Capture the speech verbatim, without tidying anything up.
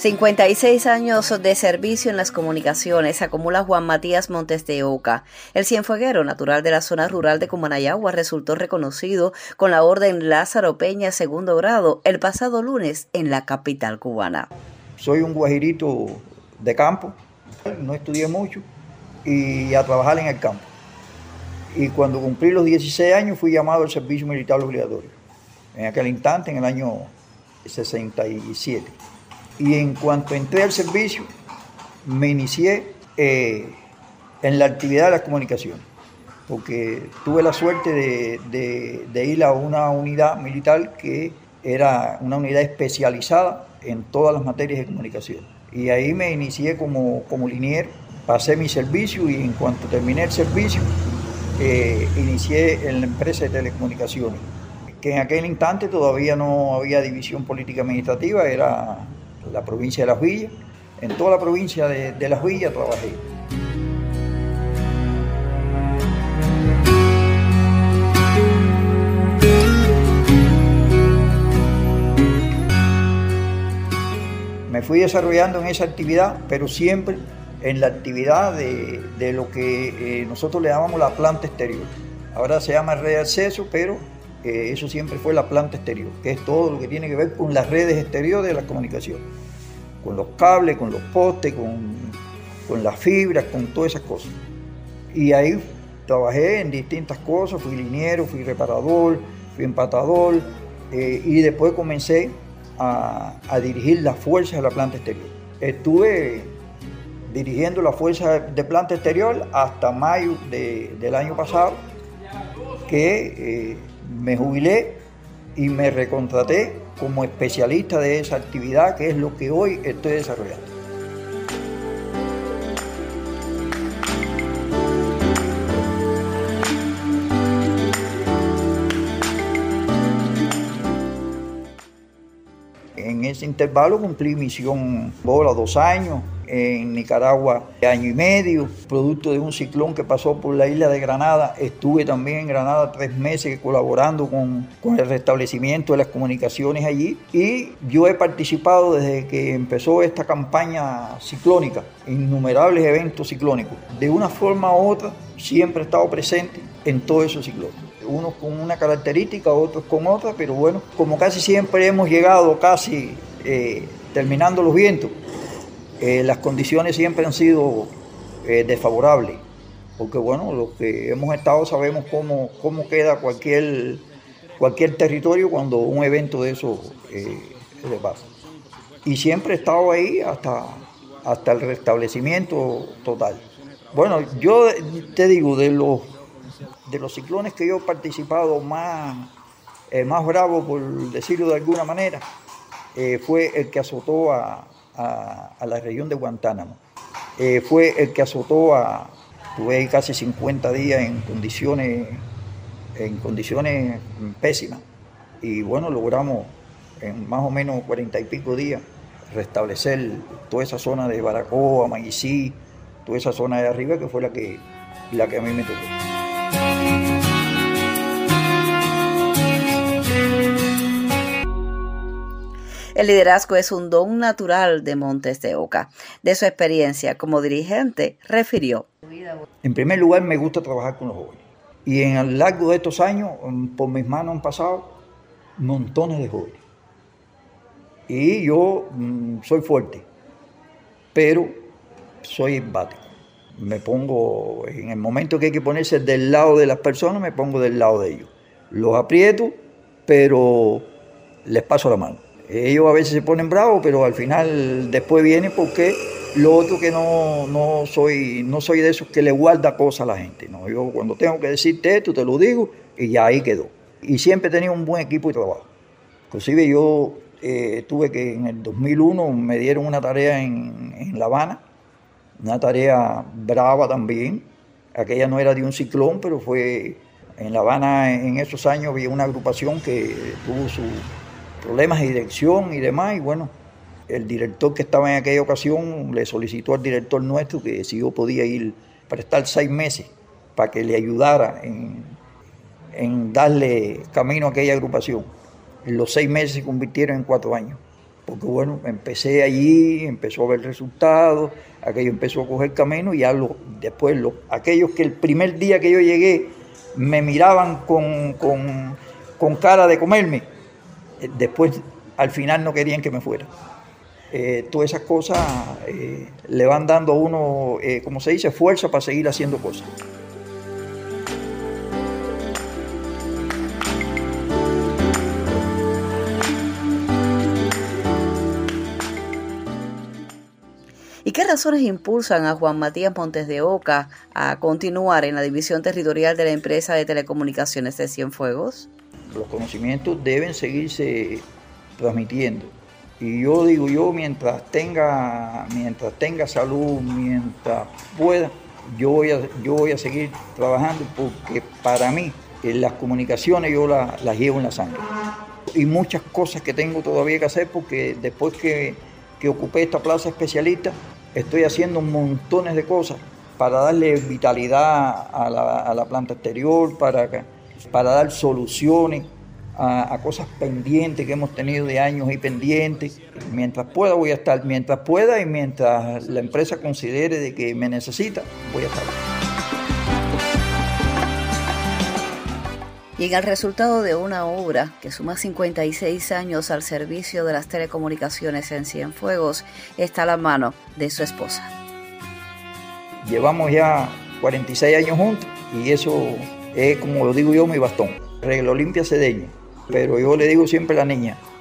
cincuenta y seis años de servicio en las comunicaciones acumula Juan Matías Montes de Oca. El cienfueguero natural de la zona rural de Comanayagua resultó reconocido con la Orden Lázaro Peña segundo grado el pasado lunes en la capital cubana. Soy un guajirito de campo, no estudié mucho y a trabajar en el campo. Y cuando cumplí los dieciséis años fui llamado al servicio militar obligatorio. En aquel instante, en el año sesenta y siete. Y en cuanto entré al servicio, me inicié eh, en la actividad de las comunicaciones, porque tuve la suerte de, de, de ir a una unidad militar que era una unidad especializada en todas las materias de comunicación. Y ahí me inicié como, como liniero, pasé mi servicio y en cuanto terminé el servicio, eh, inicié en la empresa de telecomunicaciones, que en aquel instante todavía no había división política administrativa, era la provincia de Las Villas. En toda la provincia de, de Las Villas trabajé. Me fui desarrollando en esa actividad, pero siempre en la actividad de, de lo que eh, nosotros le llamamos la planta exterior. Ahora se llama red de acceso, pero eh, eso siempre fue la planta exterior, que es todo lo que tiene que ver con las redes exteriores de las comunicaciones, con los cables, con los postes, con, con las fibras, con todas esas cosas. Y ahí trabajé en distintas cosas, fui liniero, fui reparador, fui empatador, eh, y después comencé a, a dirigir las fuerzas de la planta exterior. Estuve dirigiendo las fuerzas de planta exterior hasta mayo de, del año pasado, que eh, me jubilé y me recontraté como especialista de esa actividad, que es lo que hoy estoy desarrollando. En ese intervalo cumplí misión Bola dos años, en Nicaragua año y medio, producto de un ciclón que pasó por la isla de Granada. Estuve también en Granada tres meses colaborando con, con el restablecimiento de las comunicaciones allí, y yo he participado desde que empezó esta campaña ciclónica, innumerables eventos ciclónicos. De una forma u otra siempre he estado presente en todos esos ciclones, unos con una característica, otros con otra, pero bueno, como casi siempre hemos llegado casi eh, terminando los vientos, Eh, las condiciones siempre han sido eh, desfavorables, porque bueno, los que hemos estado sabemos cómo, cómo queda cualquier, cualquier territorio cuando un evento de eso eh, le pasa. Y siempre he estado ahí hasta, hasta el restablecimiento total. Bueno, yo te digo, de los, de los ciclones que yo he participado más, eh, más bravo, por decirlo de alguna manera, eh, fue el que azotó a A, a la región de Guantánamo. Eh, fue el que azotó a, tuve ahí casi cincuenta días en condiciones, en condiciones pésimas, y bueno, logramos en más o menos cuarenta y pico días restablecer toda esa zona de Baracoa, Maguicí, toda esa zona de arriba, que fue la que, la que a mí me tocó. El liderazgo es un don natural de Montes de Oca. De su experiencia como dirigente, refirió: En primer lugar, me gusta trabajar con los jóvenes. Y en el largo de estos años, por mis manos han pasado montones de jóvenes. Y yo mmm, soy fuerte, pero soy empático. Me pongo, en el momento que hay que ponerse del lado de las personas, me pongo del lado de ellos. Los aprieto, pero les paso la mano. Ellos a veces se ponen bravos, pero al final después viene porque lo otro que no, no, soy, no soy de esos que le guarda cosas a la gente. No, yo cuando tengo que decirte esto, te lo digo y ya ahí quedó. Y siempre he tenido un buen equipo de trabajo. Inclusive yo eh, tuve que en el dos mil uno me dieron una tarea en, en La Habana, una tarea brava también. Aquella no era de un ciclón, pero fue en La Habana. En esos años había una agrupación que tuvo su problemas de dirección y demás, y bueno, el director que estaba en aquella ocasión le solicitó al director nuestro que si yo podía ir prestar seis meses para que le ayudara en, en darle camino a aquella agrupación. Los seis meses se convirtieron en cuatro años. porque bueno, empecé allí, empezó a ver resultados, aquello empezó a coger camino y ya lo, después lo, aquellos que el primer día que yo llegué me miraban con, con, con cara de comerme, después al final no querían que me fuera. Eh, todas esas cosas eh, le van dando a uno, eh, como se dice, fuerza para seguir haciendo cosas. ¿Y qué razones impulsan a Juan Matías Montes de Oca a continuar en la división territorial de la empresa de telecomunicaciones de Cienfuegos? Los conocimientos deben seguirse transmitiendo. Y yo digo, yo mientras tenga, mientras tenga salud, mientras pueda, yo voy a, yo voy a seguir trabajando, porque para mí las comunicaciones yo las, las llevo en la sangre. Y muchas cosas que tengo todavía que hacer, porque después que, que ocupé esta plaza especialista, estoy haciendo montones de cosas para darle vitalidad a la, a la planta exterior, para, para dar soluciones a, a cosas pendientes que hemos tenido de años y pendientes. Mientras pueda voy a estar, mientras pueda y mientras la empresa considere de que me necesita, voy a estar. Y en el resultado de una obra que suma cincuenta y seis años al servicio de las telecomunicaciones en Cienfuegos está la mano de su esposa. Llevamos ya cuarenta y seis años juntos y eso es, como lo digo yo, mi bastón. Regla Olimpia Cedeño, pero yo le digo siempre a la niña,